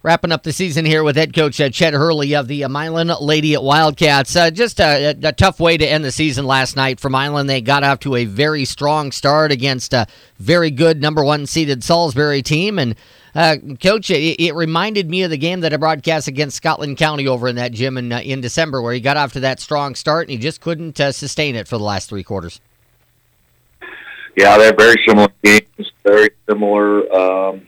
Wrapping up the season here with head coach Chet Hurley of the Milan Lady Wildcats. Just a tough way to end the season last night for Milan. They got off to a very strong start against a very good number one seeded Salisbury team. And Coach, it reminded me of the game that I broadcast against Scotland County over in that gym in December, where he got off to that strong start and he just couldn't sustain it for the last three quarters. Yeah, they're very similar games, very similar.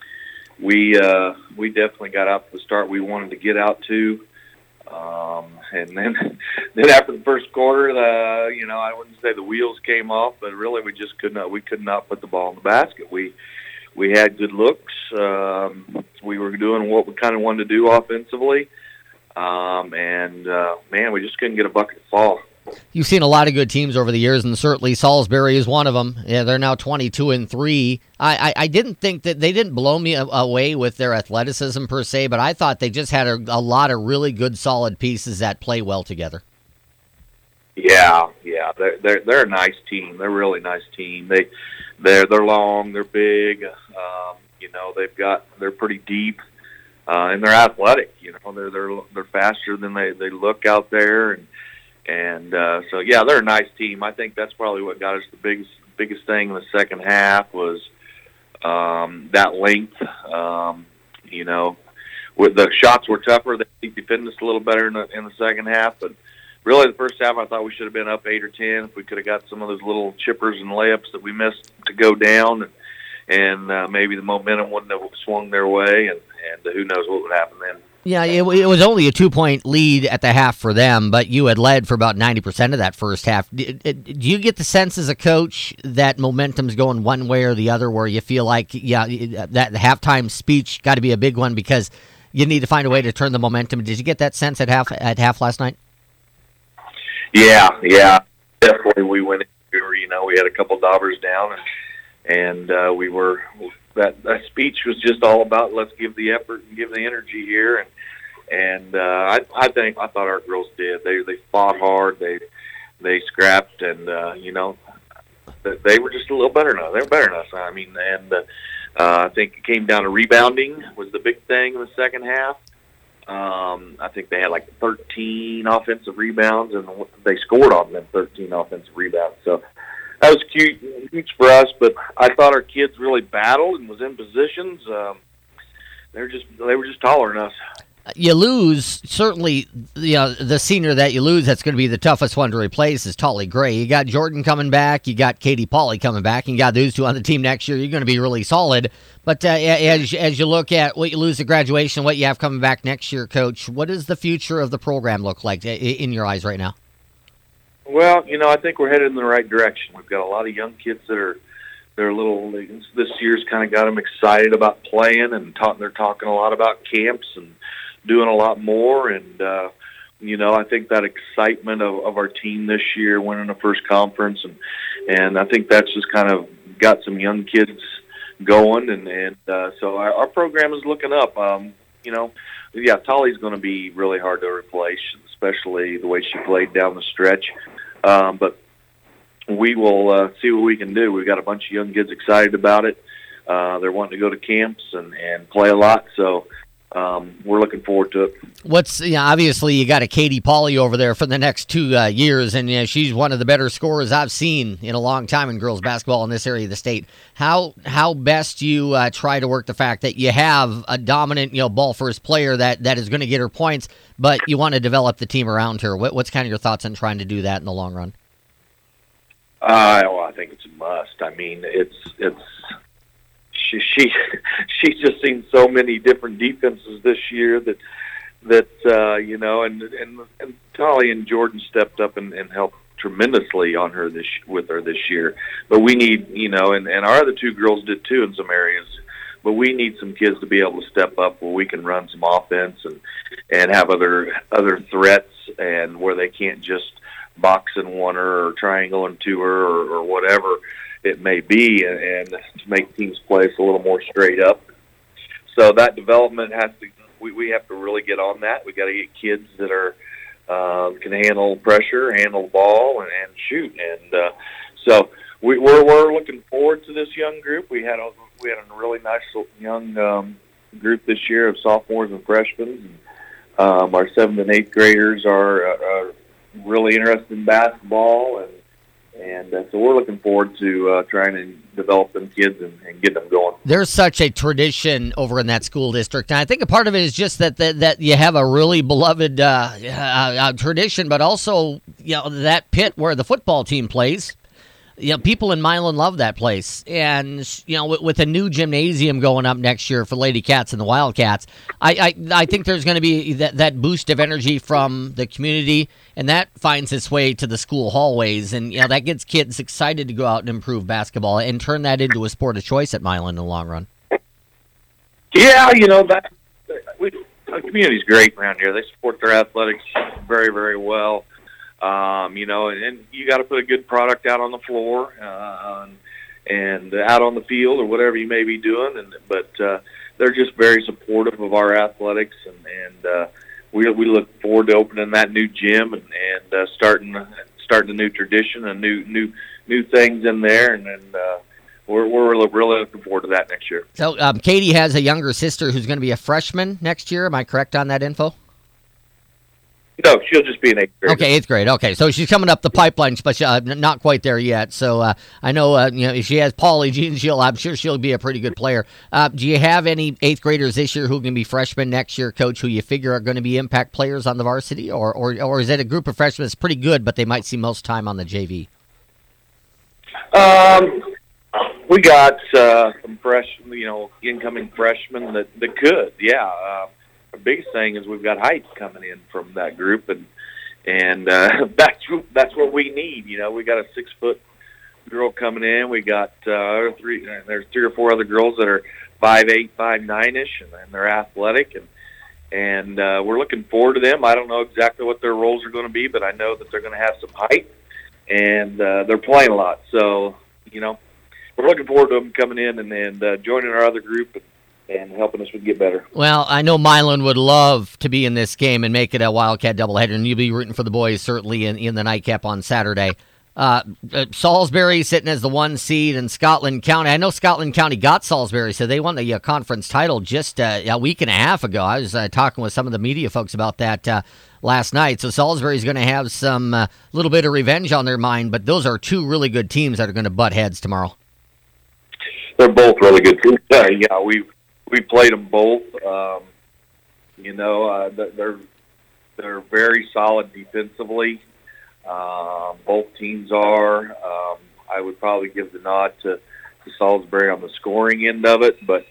We definitely got out to the start we wanted to get out to, and then after the first quarter, I wouldn't say the wheels came off, but really we just could not put the ball in the basket. We had good looks. We were doing what we kind of wanted to do offensively, man, we just couldn't get a bucket to fall. You've seen a lot of good teams over the years, and certainly Salisbury is one of them. Yeah, they're now 22-3. I didn't think that they didn't blow me away with their athleticism per se, but I thought they just had a lot of really good, solid pieces that play well together. Yeah, they're a nice team. They're a really nice team. They're long, they're big. They're pretty deep, and they're athletic. They're faster than they look out there, so they're a nice team. I think that's probably what got us the biggest thing in the second half was that length. With the shots were tougher. They defended us a little better in the second half, but really the first half I thought we should have been up 8 or 10 if we could have got some of those little chippers and layups that we missed to go down, and maybe the momentum wouldn't have swung their way, and who knows what would happen then. Yeah, it was only a 2-point lead at the half for them, but you had led for about 90% of that first half. Do you get the sense as a coach that momentum's going one way or the other, where you feel like, that halftime speech got to be a big one because you need to find a way to turn the momentum? Did you get that sense at half last night? Yeah, definitely. We went. We had a couple Daubers down, and we were. That speech was just all about let's give the effort and give the energy here, and I thought our girls did. They fought hard. They scrapped, and they were just a little better than us. They were better than us. I mean, and I think it came down to rebounding was the big thing in the second half. I think they had like 13 offensive rebounds, and they scored on them 13 offensive rebounds. So that was huge for us, but I thought our kids really battled and was in positions. They were just taller than us. You lose, certainly, the senior that you lose, that's going to be the toughest one to replace is Tolly Gray. You got Jordan coming back, you got Katie Pauley coming back, and you got those two on the team next year. You're going to be really solid. But as you look at what you lose at graduation, what you have coming back next year, Coach, what does the future of the program look like in your eyes right now? Well, I think we're headed in the right direction. We've got a lot of young kids they're a little. This year's kind of got them excited about playing, and they're talking a lot about camps and doing a lot more. And I think that excitement of our team this year winning the first conference, and I think that's just kind of got some young kids going, and so our program is looking up. Tolly's going to be really hard to replace, especially the way she played down the stretch. But we will see what we can do. We've got a bunch of young kids excited about it. They're wanting to go to camps and play a lot, so we're looking forward to it. Obviously you got a Katie Pauley over there for the next 2 years, and she's one of the better scorers I've seen in a long time in girls basketball in this area of the state. How best do you try to work the fact that you have a dominant ball first player that is going to get her points, but you want to develop the team around her? What's kind of your thoughts on trying to do that in the long run? I think it's a must. I mean, she's just seen so many different defenses this year that and Tolly and Jordan stepped up and helped tremendously on her with her this year. But we need, and our other two girls did too in some areas. But we need some kids to be able to step up where we can run some offense and have other threats, and where they can't just box and one her or triangle and two her or whatever it may be, and to make teams play a little more straight up. So that development we have to really get on that. We got to get kids that are can handle pressure, handle the ball, and shoot. And so we're looking forward to this young group. We had a really nice young group this year of sophomores and freshmen. Our 7th and 8th graders are really interested in basketball, and so we're looking forward to trying to develop them kids and get them going. There's such a tradition over in that school district, and I think a part of it is just that you have a really beloved tradition, but also that pit where the football team plays. People in Milan love that place, and with a new gymnasium going up next year for Lady Cats and the Wildcats, I think there's going to be that boost of energy from the community, and that finds its way to the school hallways, and that gets kids excited to go out and improve basketball and turn that into a sport of choice at Milan in the long run. Yeah, the community's great around here. They support their athletics very, very well. And you got to put a good product out on the floor and out on the field or whatever you may be doing. But they're just very supportive of our athletics, and we look forward to opening that new gym and starting a new tradition and new things in there. And we're really looking forward to that next year. So Katie has a younger sister who's going to be a freshman next year. Am I correct on that info? No, she'll just be in 8th grade. Okay, 8th grade. Okay, so she's coming up the pipeline, but not quite there yet. So I know, if she has Paulie Jean, I'm sure she'll be a pretty good player. Do you have any 8th graders this year who can be freshmen next year, Coach, who you figure are going to be impact players on the varsity? Or is it a group of freshmen that's pretty good, but they might see most time on the JV? We got some incoming freshmen that could, yeah. The biggest thing is we've got height coming in from that group, and that's what we need. We got a 6-foot girl coming in. We got there's 3 or 4 other girls that are 5'8", 5'9"-ish, and they're athletic, and we're looking forward to them. I don't know exactly what their roles are going to be, but I know that they're going to have some height, and they're playing a lot. So we're looking forward to them coming in and joining our other group and helping us get better. Well, I know Milan would love to be in this game and make it a Wildcat doubleheader, and you'll be rooting for the boys certainly in the nightcap on Saturday. Salisbury sitting as the 1 seed in Scotland County. I know Scotland County got Salisbury, so they won the conference title just a week and a half ago. I was talking with some of the media folks about that last night. So Salisbury's going to have some little bit of revenge on their mind, but those are 2 really good teams that are going to butt heads tomorrow. They're both really good teams. Yeah, we played them both. They're very solid defensively. Both teams are. I would probably give the nod to Salisbury on the scoring end of it, but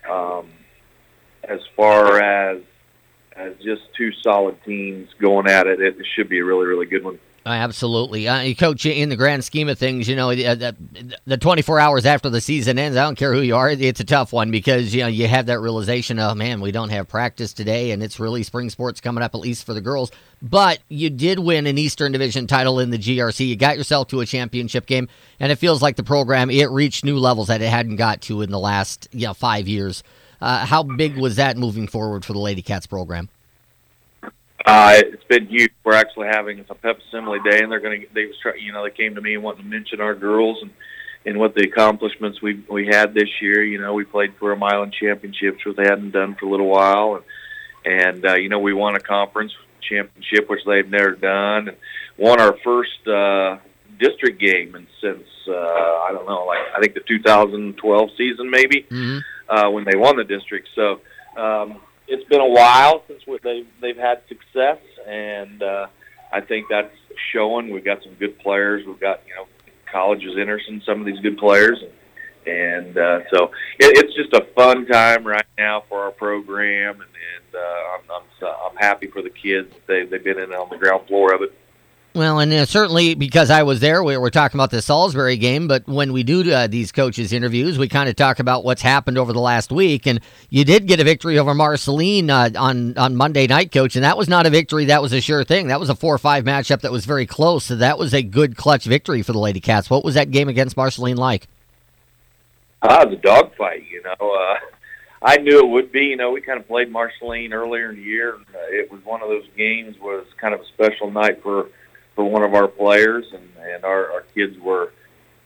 as far as just 2 solid teams going at it, it should be a really, really good one. Absolutely. Coach, in the grand scheme of things, the 24 hours after the season ends, I don't care who you are, it's a tough one because, you have that realization of, man, we don't have practice today, and it's really spring sports coming up, at least for the girls. But you did win an Eastern Division title in the GRC. You got yourself to a championship game, and it feels like the program, it reached new levels that it hadn't got to in the last 5 years. How big was that moving forward for the Lady Cats program? It's been huge. We're actually having a pep assembly day, and they came to me wanting to mention our girls and what the accomplishments we had this year. We played for a Milan championship, which they hadn't done for a little while, and we won a conference championship, which they've never done, and won our first district game since I think the 2012 season maybe, when they won the district. So. It's been a while since they've had success, and I think that's showing. We've got some good players. We've got colleges interested in some of these good players, and so it's just a fun time right now for our program, and I'm happy for the kids. They've been in on the ground floor of it. Well, and certainly because I was there, we're talking about the Salisbury game, but when we do these coaches' interviews, we kind of talk about what's happened over the last week, and you did get a victory over Marceline on Monday night, Coach, and that was not a victory that was a sure thing. That was a 4-5 matchup that was very close, so that was a good clutch victory for the Lady Cats. What was that game against Marceline like? It was a dogfight, I knew it would be. We kind of played Marceline earlier in the year. It was one of those games where it was kind of a special night for one of our players, and our kids were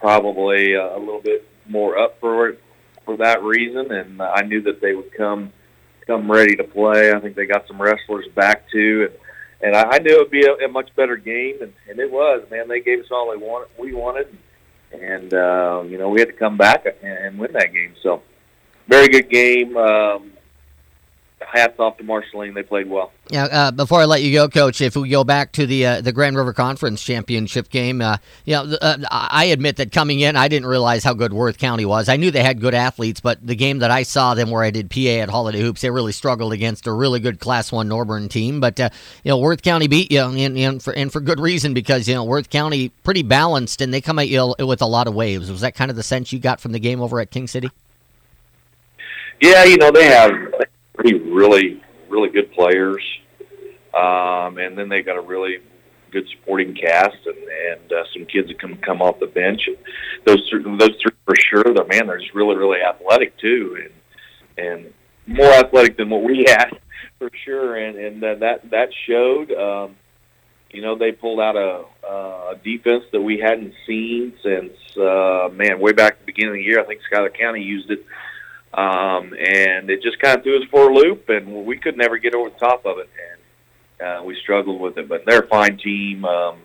probably a little bit more up for it for that reason, and I knew that they would come come ready to play. I think they got some wrestlers back too, and I knew it would be a much better game, and it was. Man, they gave us all we wanted, and we had to come back and win that game. So, very good game. Hats off to Marceline. They played well. Yeah. Before I let you go, Coach, if we go back to the Grand River Conference Championship game, I admit that coming in, I didn't realize how good Worth County was. I knew they had good athletes, but the game that I saw them where I did PA at Holiday Hoops, they really struggled against a really good Class 1 Norburn team. But Worth County beat you, and for good reason, because Worth County pretty balanced, and they come at you with a lot of waves. Was that kind of the sense you got from the game over at King City? Yeah, they have really, really good players, and then they got a really good supporting cast, and some kids that can come off the bench. And those three for sure. They're just really, really athletic too, and more athletic than what we had for sure. And that showed. They pulled out a defense that we hadn't seen since way back at the beginning of the year. I think Schuyler County used it. And it just kind of threw us for a loop, and we could never get over the top of it, and we struggled with it. But they're a fine team.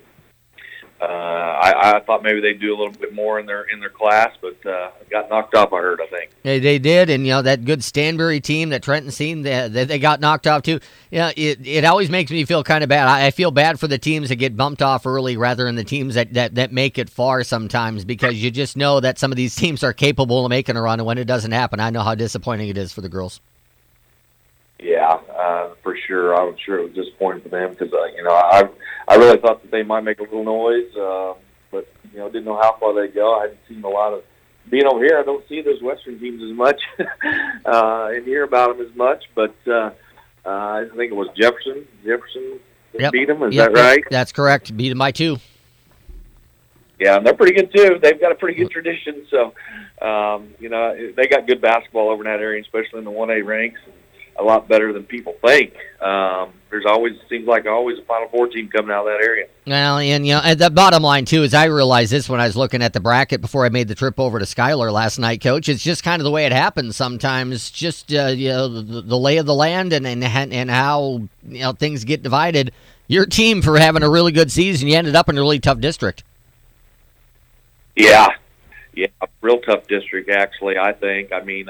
I thought maybe they'd do a little bit more in their class, but got knocked off, I heard, I think. They did, and that good Stanbury team that Trenton seen, they got knocked off too. It always makes me feel kind of bad. I feel bad for the teams that get bumped off early rather than the teams that make it far sometimes, because you just know that some of these teams are capable of making a run, and when it doesn't happen, I know how disappointing it is for the girls. Yeah, for sure. I'm sure it was disappointing for them because, I really thought that they might make a little noise, but, didn't know how far they'd go. I hadn't seen a lot of – being over here, I don't see those Western teams as much and hear about them as much, but I think it was Jefferson that beat them. Is that right? That's correct. Beat them by 2. Yeah, and they're pretty good, too. They've got a pretty good tradition, so, they got good basketball over in that area, especially in the 1A ranks. A lot better than people think. Seems like always a Final Four team coming out of that area. Well, and the bottom line too is I realized this when I was looking at the bracket before I made the trip over to Schuyler last night, Coach. It's just kind of the way it happens sometimes. Just the lay of the land and how things get divided. Your team, for having a really good season, you ended up in a really tough district. Yeah, real tough district actually. I think. I mean.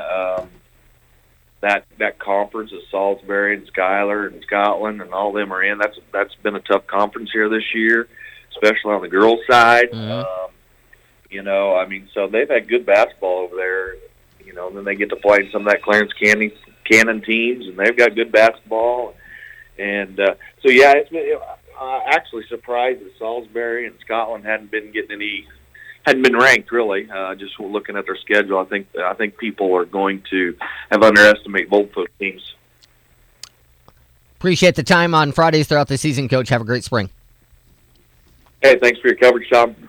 That conference of Salisbury and Schuyler and Scotland and all them are in. That's been a tough conference here this year, especially on the girls' side. Mm-hmm. So they've had good basketball over there. And then they get to play some of that Clarence Cannon teams, and they've got good basketball. And it's been actually surprised that Salisbury and Scotland hadn't been ranked really. Just looking at their schedule, I think people are going to have underestimated both those teams. Appreciate the time on Fridays throughout the season, Coach. Have a great spring. Hey, thanks for your coverage, Tom.